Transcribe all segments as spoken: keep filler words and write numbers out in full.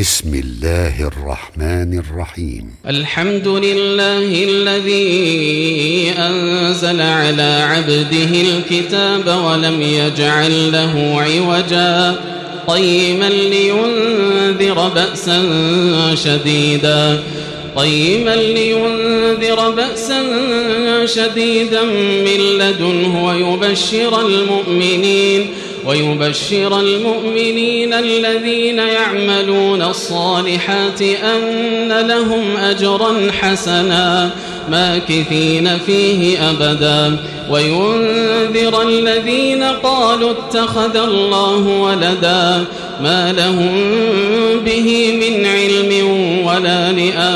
بسم الله الرحمن الرحيم. الحمد لله الذي أنزل على عبده الكتاب ولم يجعل له عوجا قيما لينذر بأسا شديدا قيما لينذر بأسا شديدا من لدنه ويبشر المؤمنين ويبشر المؤمنين الذين يعملون الصالحات أن لهم أجرا حسنا ماكثين فيه أبدا وينذر الذين قالوا اتخذ الله ولدا ما لهم به من علم ولا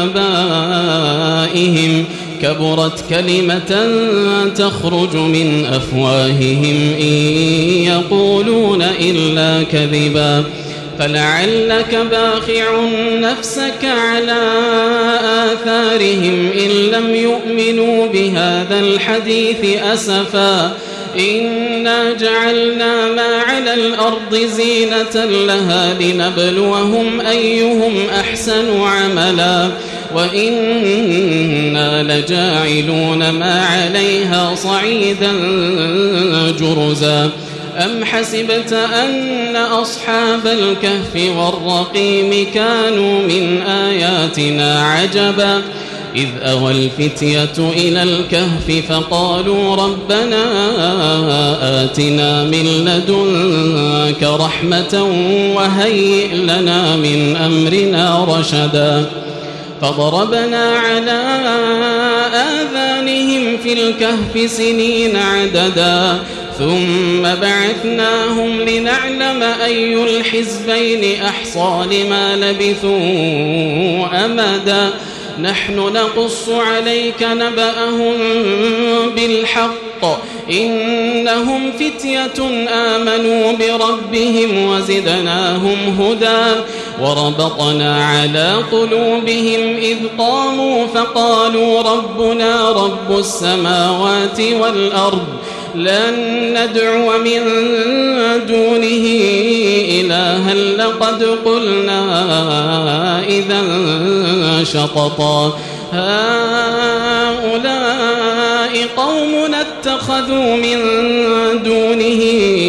لآبائهم كبرت كلمة تخرج من أفواههم إن يقولون إلا كذبا فلعلك باخع نفسك على آثارهم إن لم يؤمنوا بهذا الحديث أسفا إنا جعلنا ما على الأرض زينة لها لنبلوهم أيهم أحسن عملا وإنا لجاعلون ما عليها صعيدا جرزا أم حسبت أن أصحاب الكهف والرقيم كانوا من آياتنا عجبا إذ أوى الفتية إلى الكهف فقالوا ربنا آتنا من لدنك رحمة وهيئ لنا من أمرنا رشدا فضربنا على آذانهم في الكهف سنين عددا ثم بعثناهم لنعلم أي الحزبين أحصى لما لبثوا أمدا نحن نقص عليك نبأهم بالحق إنهم فتية آمنوا بربهم وزدناهم هدى وربطنا على قلوبهم إذ قاموا فقالوا ربنا رب السماوات والأرض لن ندعو من دونه إلها لقد قلنا إذا شططا هؤلاء قومنا اتخذوا من دونه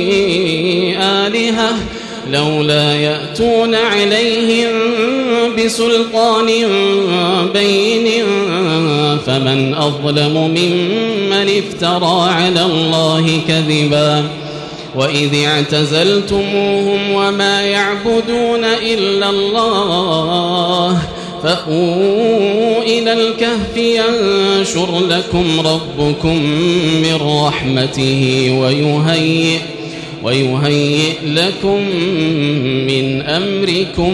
آلهة لولا يأتون عليهم بسلطان بين فمن أظلم ممن افترى على الله كذبا وإذ اعتزلتموهم وما يعبدون إلا الله فأووا إلى الكهف ينشر لكم ربكم من رحمته ويهيئ ويهيئ لكم من أمركم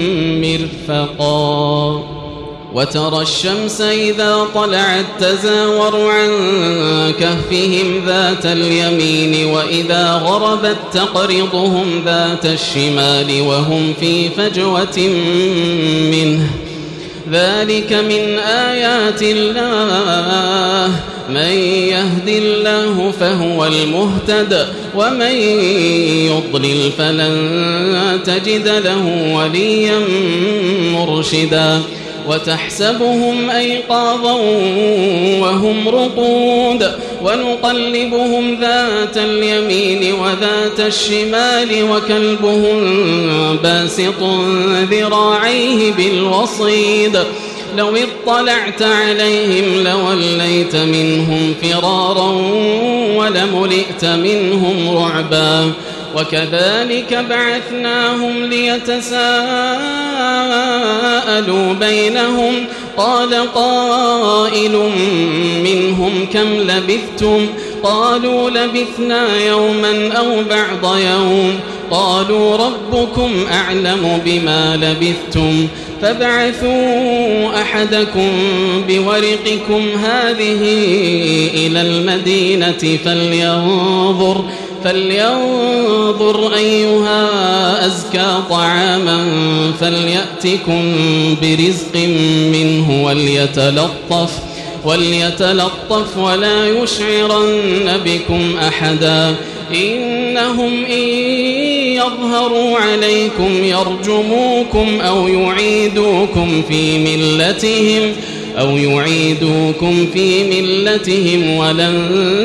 مرفقا وترى الشمس إذا طلعت تزاور عن كهفهم ذات اليمين وإذا غربت تقرضهم ذات الشمال وهم في فجوة منه ذلك من آيات الله من يهد الله فهو المهتد ومن يضلل فلن تجد له وليا مرشدا وتحسبهم أيقاظا وهم رقود ونقلبهم ذات اليمين وذات الشمال وكلبهم باسط ذراعيه بالوصيد لو اطلعت عليهم لوليت منهم فرارا ولملئت منهم رعبا وكذلك بعثناهم ليتساءلوا بينهم قال قائل منهم كم لبثتم قالوا لبثنا يوما أو بعض يوم قالوا ربكم أعلم بما لبثتم فابعثوا أحدكم بورقكم هذه إلى المدينة فلينظر فلينظر أيها أزكى طعاما فليأتكم برزق منه وليتلطف وليتلطف ولا يشعرن بكم أحدا إنهم إن يظهروا عليكم يرجموكم أو يعيدوكم في ملتهم أو يعيدوكم في ملتهم ولن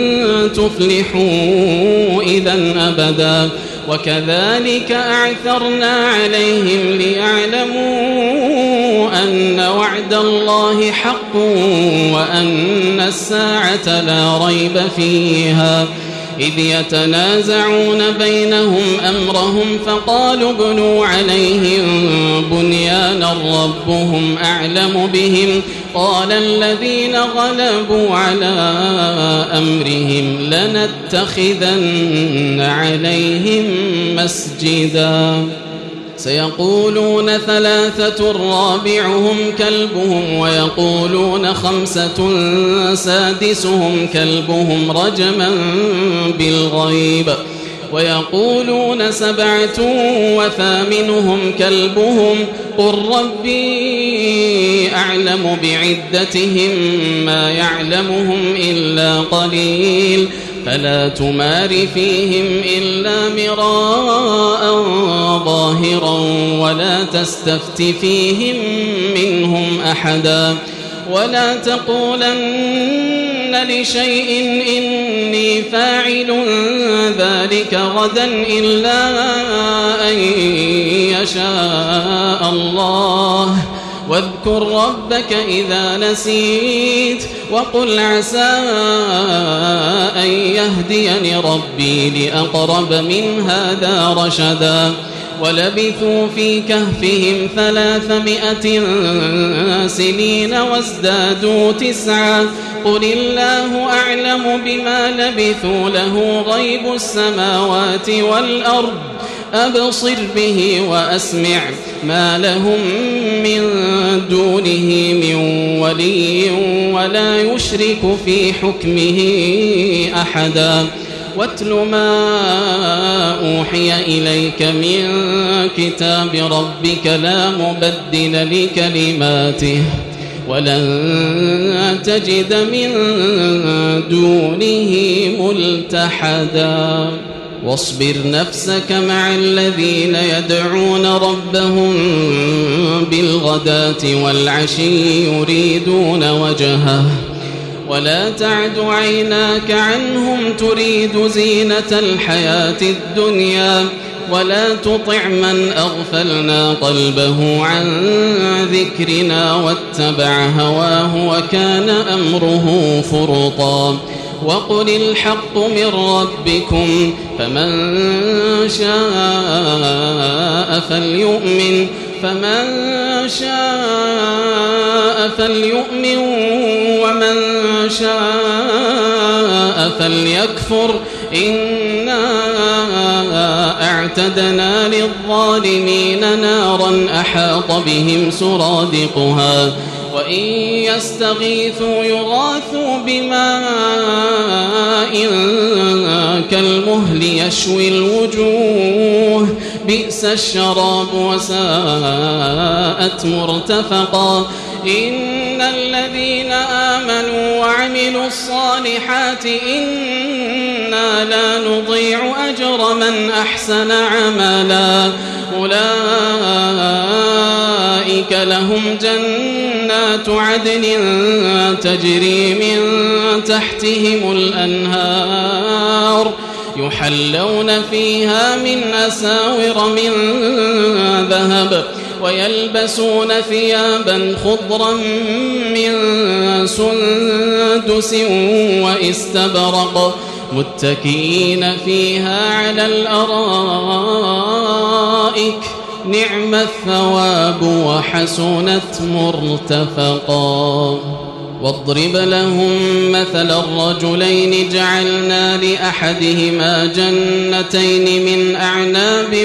تفلحوا إذا أبدا. وكذلك أعثرنا عليهم ليعلموا أن وعد الله حق وأن الساعة لا ريب فيها إذ يتنازعون بينهم أمرهم فقالوا ابنوا عليهم بنيانا ربهم أعلم بهم قال الذين غلبوا على أمرهم لنتخذن عليهم مسجدا. سيقولون ثلاثة رابعهم كلبهم ويقولون خمسة سادسهم كلبهم رجما بالغيب ويقولون سبعة وثامنهم كلبهم قل ربي أعلم بعدتهم ما يعلمهم إلا قليل فلا تمار فيهم إلا مراء ظاهرا ولا تستفت فيهم منهم أحدا ولا تقولن لشيء إني فاعل ذلك غدا إلا أن يشاء الله واذكر ربك إذا نسيت وقل عسى أن يهديني ربي لأقرب من هذا رشدا. ولبثوا في كهفهم ثلاثمائة سنين وازدادوا تسعا قل الله أعلم بما لبثوا له غيب السماوات والأرض أبصر به وأسمع ما لهم من دونه من ولي ولا يشرك في حكمه أحدا. واتل ما أوحي إليك من كتاب ربك لا مبدل لكلماته ولن تجد من دونه ملتحدا. واصبر نفسك مع الذين يدعون ربهم بالغداة والعشي يريدون وجهه ولا تعد عيناك عنهم تريد زينة الحياة الدنيا ولا تطع من أغفلنا قلبه عن ذكرنا واتبع هواه وكان أمره فرطا. وقل الحق من ربكم فمن شاء فليؤمن فمن شاء فليؤمن ومن شاء فليكفر إنا أعتدنا للظالمين نارا أحاط بهم سرادقها وإن يستغيثوا يغاثوا بماء كالمهل يشوي الوجوه بئس الشراب وساءت مرتفقا. إن الذين آمنوا وعملوا الصالحات إنا لا نضيع أجر من أحسن عملا أولئك لهم جنات عدن تجري من تحتهم الأنهار يحلون فيها من أساور من ذهب ويلبسون ثيابا خضرا من سندس واستبرق متكئين فيها على الأرائك نعم الثواب وحسنت مرتفقا. واضرب لهم مثل الرجلين جعلنا لأحدهما جنتين من أعناب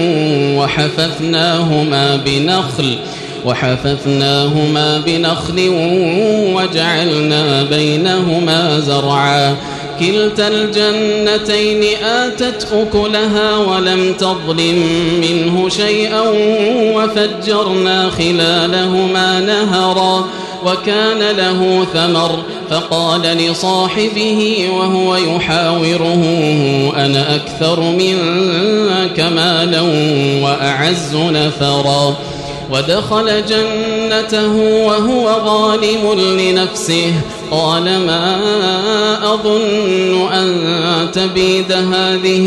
وحففناهما بنخل وحففناهما بنخل وجعلنا بينهما زرعا كلتا الجنتين آتت أكلها ولم تظلم منه شيئا وفجرنا خلالهما نهرا وكان له ثمر فقال لصاحبه وهو يحاوره أنا أكثر منك مالا وأعز نفرا ودخل جنته وهو ظالم لنفسه قال ما أظن أن تبيد هذه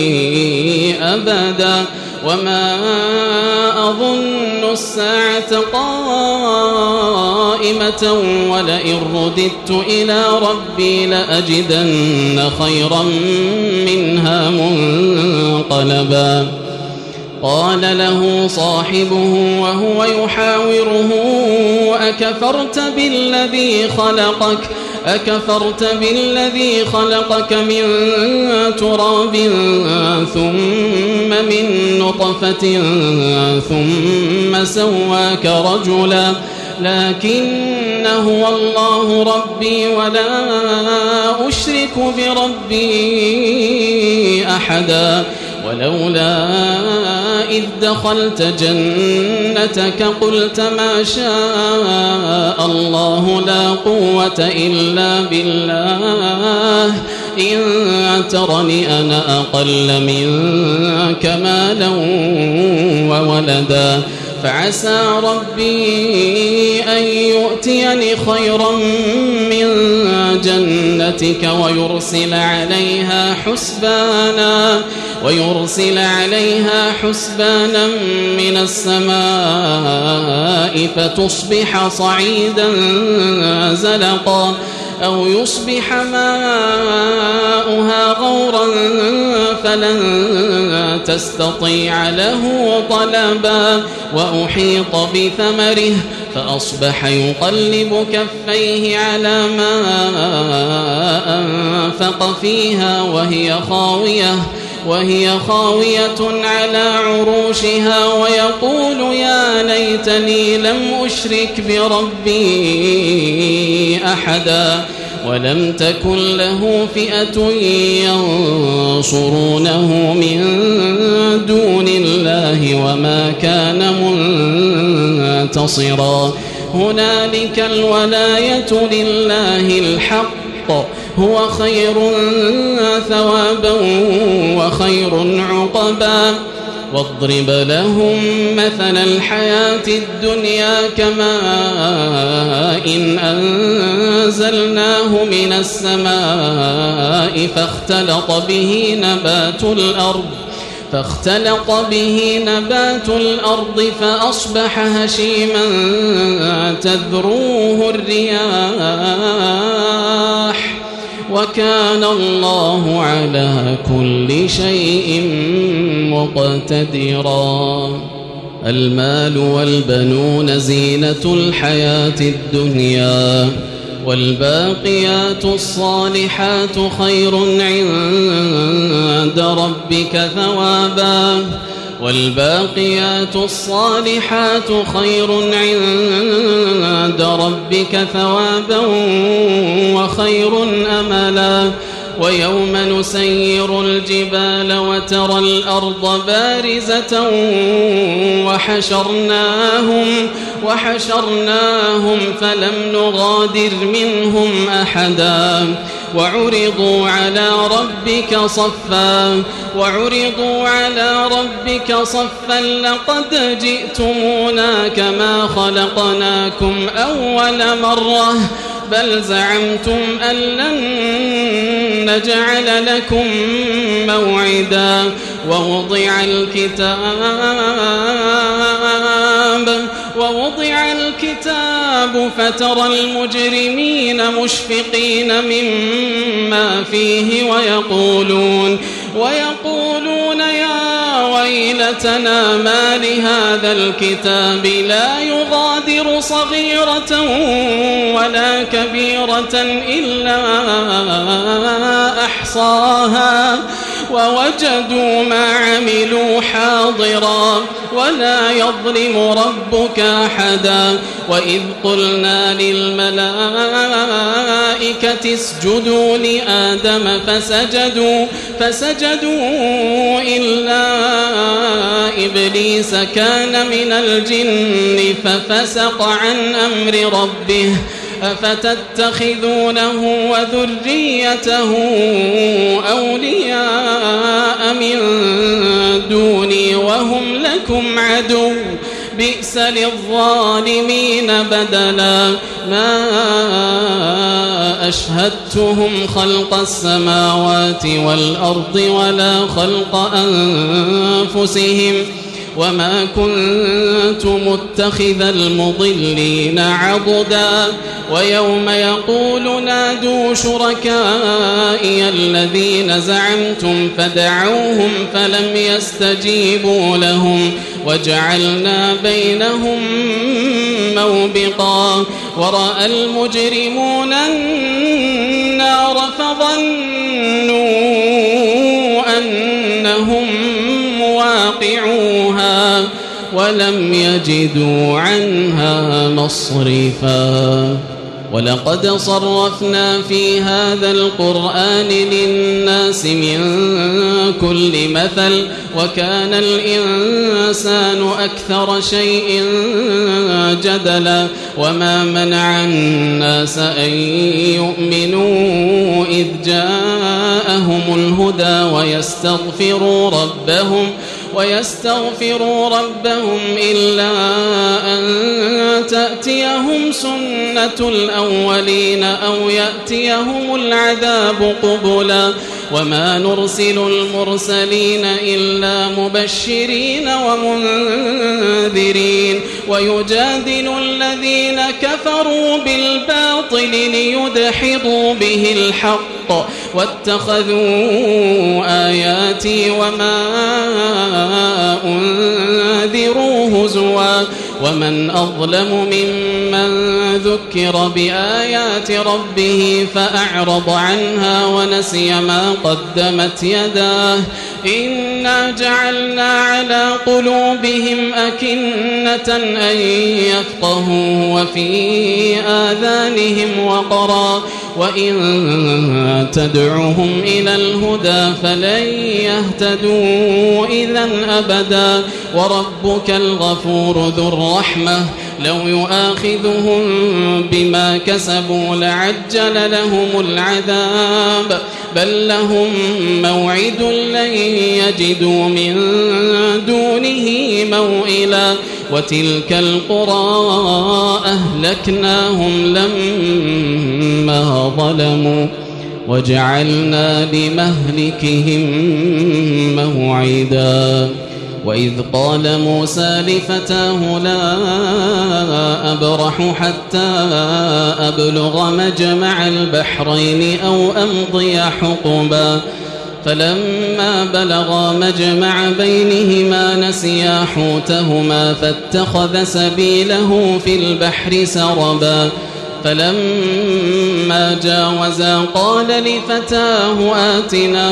أبدا وما أظن الساعة قائمة ولئن رددت إلى ربي لأجدن خيرا منها منقلبا قال له صاحبه وهو يحاوره أكفرت بالذي خلقك أكفرت بالذي خلقك من تراب ثم من نطفة ثم سواك رجلا لكن هو الله ربي ولا أشرك بربي أحدا ولولا إذ دخلت جنتك قلت ما شاء الله لا قوة إلا بالله إن ترني أنا أقل منك مالا وولدا فعسى ربي أن يؤتيني خيرا من جنتك ويرسل عليها حسبانا ويرسل عليها حسبانا من السماء فتصبح صعيدا زلقا أو يصبح ماؤها غورا فلن تستطيع له طلبا وأحيط بثمره فأصبح يقلب كفيه على ما أنفق فيها وهي خاوية وهي خاوية على عروشها ويقول يا ليتني لم أشرك بربي أحدا ولم تكن له فئة ينصرونه من دون الله وما كان منتصرا هنالك الولاية لله الحق هو خير ثوابا وخير عقبا واضرب لهم مثل الحياة الدنيا كماء إن أنزلناه من السماء فاختلط به نبات الأرض فاختلط به نبات الأرض فأصبح هشيما تذروه الرياح وكان الله على كل شيء مقتدرا المال والبنون زينة الحياة الدنيا والباقيات الصالحات خير عند ربك ثوابا والباقيات الصالحات خير عند ربك ثوابا وخير أملا ويوم نسير الجبال وترى الأرض بارزة وحشرناهم وحشرناهم فلم نغادر منهم أحدا وعرضوا على ربك صفا وعرضوا على ربك صفا لقد جئتمونا كما خلقناكم أول مرة بل زعمتم أن لن نجعل لكم موعدا ووضع الكتاب ووضع الكتاب فترى المجرمين مشفقين مما فيه ويقولون ويقولون يا ويلتنا ما لهذا الكتاب لا يغادر صغيرة ولا كبيرة إلا أحصاها ووجدوا ما عملوا حاضرا ولا يظلم ربك أحدا وإذ قلنا للملائكة اسجدوا لآدم فسجدوا فسجدوا إلا إبليس كان من الجن ففسق عن أمر ربه أفتتخذونه وذريته أولياء من دوني وهم لكم عدو بئس للظالمين بدلا ما أشهدتهم خلق السماوات والأرض ولا خلق أنفسهم وما كنت متخذ المضلين عضدا ويوم يقول نادوا شركائي الذين زعمتم فدعوهم فلم يستجيبوا لهم وجعلنا بينهم موبقا ورأى المجرمون النار فظنوا أنهم مواقعوها ولم يجدوا عنها مصرفا ولقد صرفنا في هذا القرآن للناس من كل مثل وكان الإنسان أكثر شيء جدلا وما منع الناس أن يؤمنوا إذ جاءهم الهدى ويستغفروا ربهم ويستغفروا ربهم إلا أن تأتيهم سنة الأولين أو يأتيهم العذاب قبلا وما نرسل المرسلين إلا مبشرين ومنذرين ويجادل الذين كفروا بالباطل ليدحضوا به الحق واتخذوا آياتي وما أنذروا هزوا ومن أظلم ممن ذكر بآيات ربه فأعرض عنها ونسي ما قدمت يداه إنا جعلنا على قلوبهم أكنة أن يفقهوا وفي آذانهم وقرا وإن تدعهم إلى الهدى فلن يهتدوا إذا أبدا وربك الغفور ذو الرحمة لو يؤاخذهم بما كسبوا لعجل لهم العذاب بل لهم موعد لن يجدوا من دونه موئلا وتلك القرى أهلكناهم لما ظلموا وجعلنا لمهلكهم موعدا وإذ قال موسى لفتاه لا أبرح حتى أبلغ مجمع البحرين أو أمضي حقبا فلما بلغا مجمع بينهما نسيا حوتهما فاتخذ سبيله في البحر سربا فلما جاوزا قال لفتاه آتنا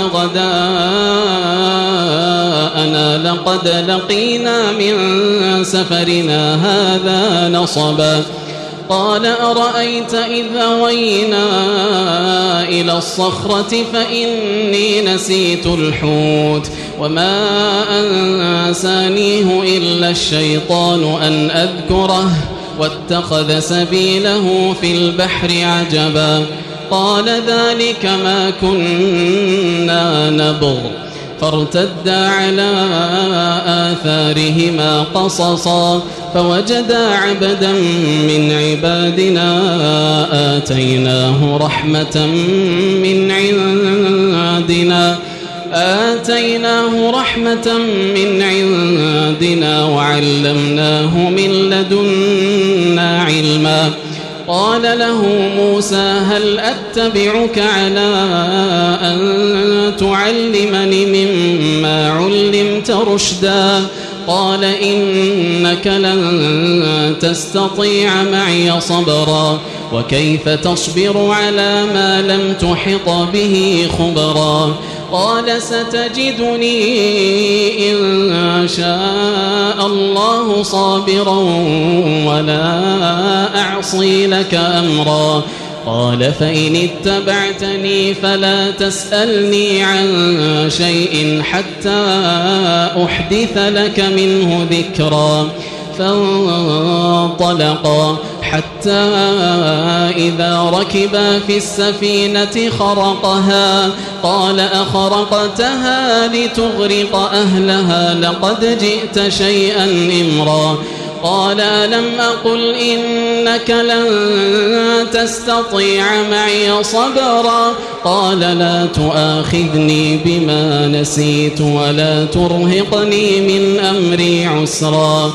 غداءنا لقد لقينا من سفرنا هذا نصبا قال أرأيت إذ أوينا إلى الصخرة فإني نسيت الحوت وما أنسانيه إلا الشيطان أن أذكره واتخذ سبيله في البحر عجبا قال ذلك ما كنا نبغ فارتدا على آثارهما قصصا فوجدا عبدا من عبادنا آتيناه رحمة من عندنا آتيناه رحمة من عندنا وعلمناه من لدنا علما قال له موسى هل أتبعك على أن تعلمني مما علمت رشدا قال إنك لن تستطيع معي صبرا وكيف تصبر على ما لم تحط به خبرا قال ستجدني إن شاء الله صابرا ولا أعصي لك أمرا قال فإن اتبعتني فلا تسألني عن شيء حتى أحدث لك منه ذكرا فانطلقا حتى إذا ركبا في السفينة خرقها قال أخرقتها لتغرق أهلها لقد جئت شيئا إمرا قال لم أقل إنك لن تستطيع معي صبرا قال لا تؤاخذني بما نسيت ولا ترهقني من أمري عسرا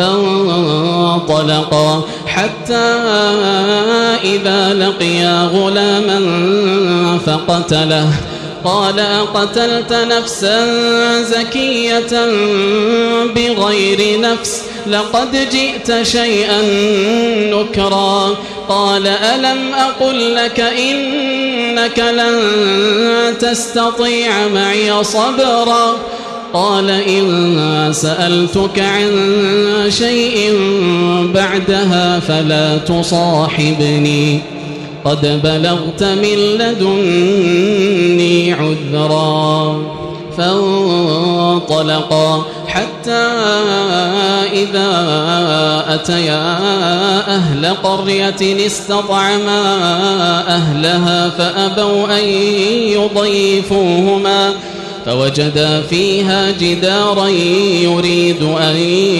فانطلقا حتى إذا لقيا غلاما فقتله قال أقتلت نفسا زكية بغير نفس لقد جئت شيئا نكرا قال ألم أقل لك إنك لن تستطيع معي صبرا قال إن سألتك عن شيء بعدها فلا تصاحبني قد بلغت من لدني عذرا فانطلقا حتى إذا أتيا أهل قرية استطعما أهلها فأبوا أن يضيفوهما فوجدا فيها جدارا يريد أن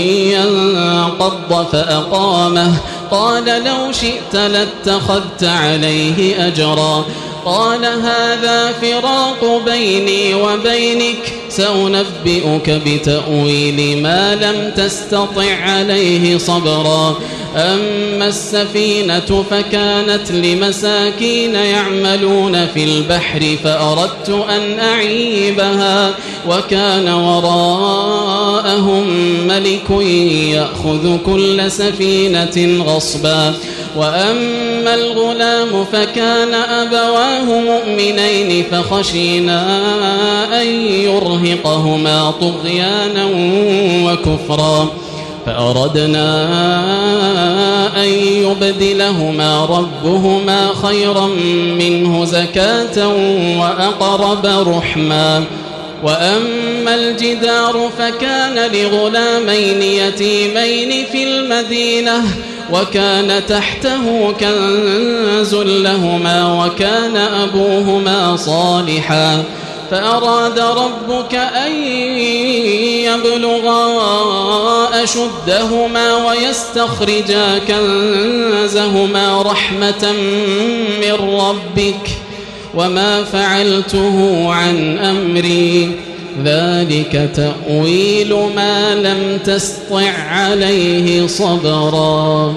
ينقض فأقامه قال لو شئت لاتخذت عليه أجرا قال هذا فراق بيني وبينك سأنبئك بتأويل ما لم تستطع عليه صبرا أما السفينة فكانت لمساكين يعملون في البحر فأردت أن أعيبها وكان وراءهم ملك يأخذ كل سفينة غصبا وأما الغلام فكان أبواه مؤمنين فخشينا أن يرهقهما طغيانا وكفرا فأردنا أن يبدلهما ربهما خيرا منه زكاة وأقرب رحما وأما الجدار فكان لغلامين يتيمين في المدينة وكان تحته كنز لهما وكان أبوهما صالحا فأراد ربك أن يبلغا أشدهما ويستخرجا كنزهما رحمة من ربك وما فعلته عن أمري ذلك تأويل ما لم تسطع عليه صبرا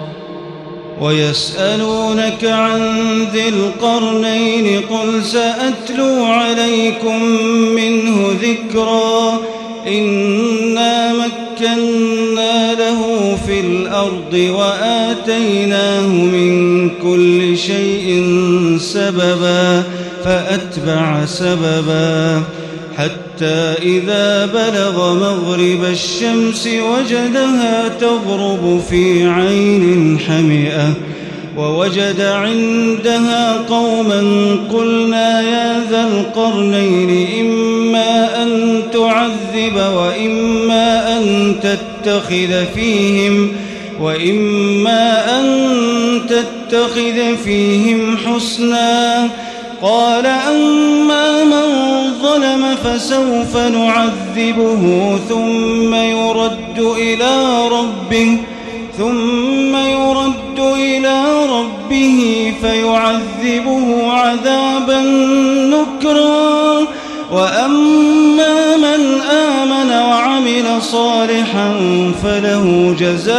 ويسألونك عن ذي القرنين قل سأتلو عليكم منه ذكرا إنا مكنا له في الأرض وآتيناه من كل شيء سببا فأتبع سببا حتى إذا بلغ مغرب الشمس وجدها تغرب في عين حمئة ووجد عندها قوما قلنا يا ذا القرنين إما أن تعذب وإما أن تتخذ فيهم وإما أن تتخذ فيهم حسنا قال أما من ظلم فسوف نعذبه ثم يرد إلى ربه ثم يرد إلى ربه فيعذبه عذابا نكرا وأما من آمن وعمل صالحا فله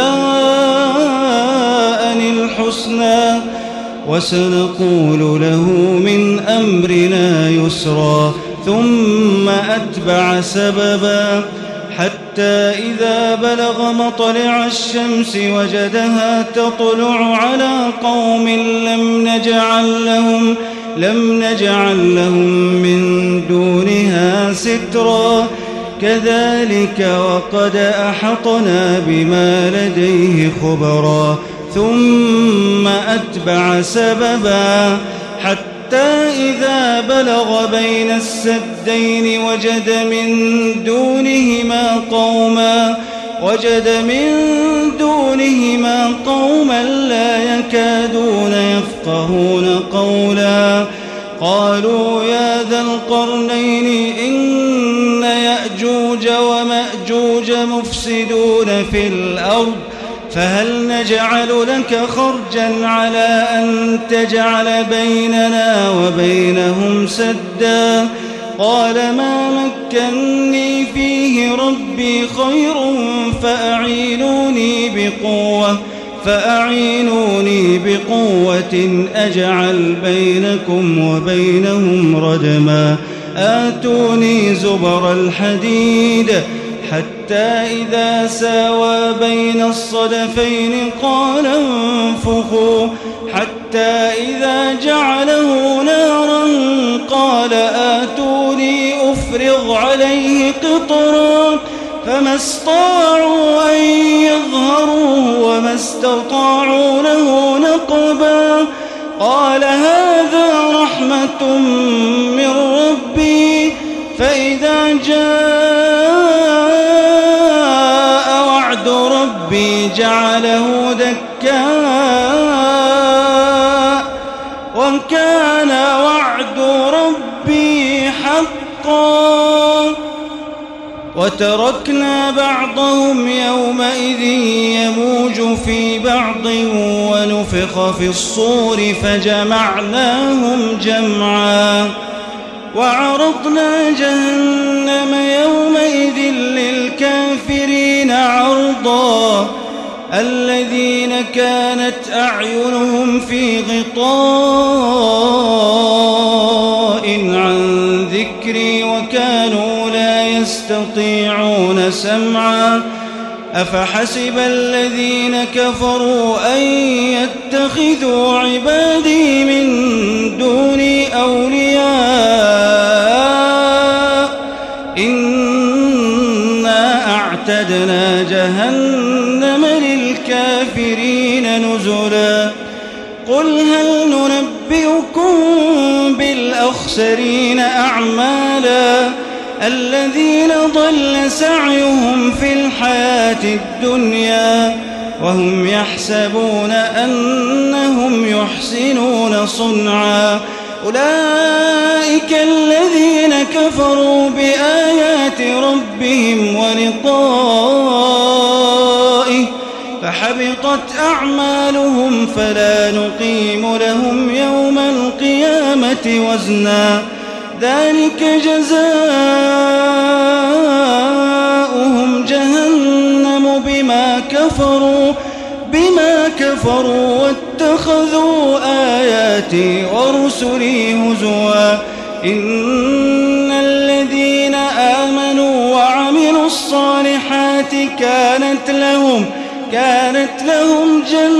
جزاء الحسنى وسنقول له من أمرنا يسرا ثم أتبع سببا حتى إذا بلغ مطلع الشمس وجدها تطلع على قوم لم نجعل لهم لم نجعل لهم من دونها سترا كذلك وقد أحطنا بما لديه خبرا ثم أتبع سببا حتى إذا بلغ بين السدين وجد من دونهما قوما وجد من دونهما قوما لا يكادون يفقهون قولا قالوا يا ذا القرنين إن يأجوج ومأجوج مفسدون في الأرض فهل نجعل لك خرجا على أن تجعل بيننا وبينهم سدا قال ما مكني فيه ربي خير فأعينوني بقوة فأعينوني بقوة أجعل بينكم وبينهم ردما آتوني زبر الحديد حتى إذا ساوى بين الصدفين قال انفخوا حتى إذا جعله نارا قال آتوني أفرغ عليه قطرا فما استطاعوا أن يظهروه وما استطاعوا له نقبا قال هذا رحمة من ربي فإذا جاء وعد ربي جعله دكاء وكان وعد ربي حقا وتركنا بعضهم يومئذ يموج في بعض ونفخ في الصور فجمعناهم جمعا وعرضنا جهنم يومئذ للكافرين عرضا الذين كانت أعينهم في غطاء عن ذكري وكانوا لا يستطيعون سمعا أفحسب الذين كفروا أن يتخذوا عبادي من دوني أولياء إنا أعتدنا جهنم للكافرين نزلا قل هل ننبئكم بالأخسرين أعمالا الذين ضل سعيهم في الحياة الدنيا وهم يحسبون أنهم يحسنون صنعا أولئك الذين كفروا بآيات ربهم ولقائه فحبطت أعمالهم فلا نقيم لهم يوم القيامة وزنا ذلك جزاؤهم جهنم بما كفروا بما كفروا واتخذوا آياتي ورسلي هزوا إن الذين آمنوا وعملوا الصالحات كانت لهم كانت لهم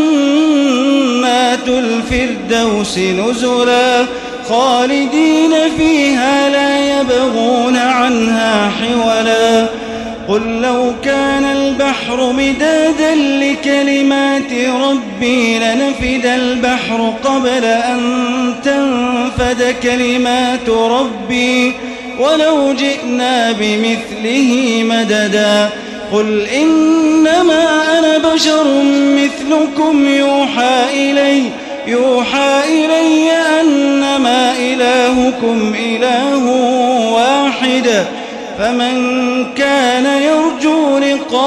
جنات الفردوس نزلا خالدين فيها لا يبغون عنها حولا قل لو كان البحر مدادا لكلمات ربي لنفد البحر قبل أن تنفد كلمات ربي ولو جئنا بمثله مددا قل إنما أنا بشر مثلكم يوحى إلي يوحى إلي أنما إلهكم إله واحد فمن كان يرجو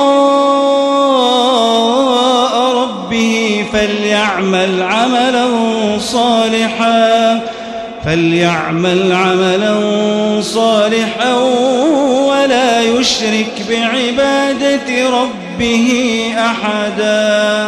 لقاء ربه فليعمل عملا صالحا فليعمل عملا صالحا ولا يشرك بعبادة ربه أحدا.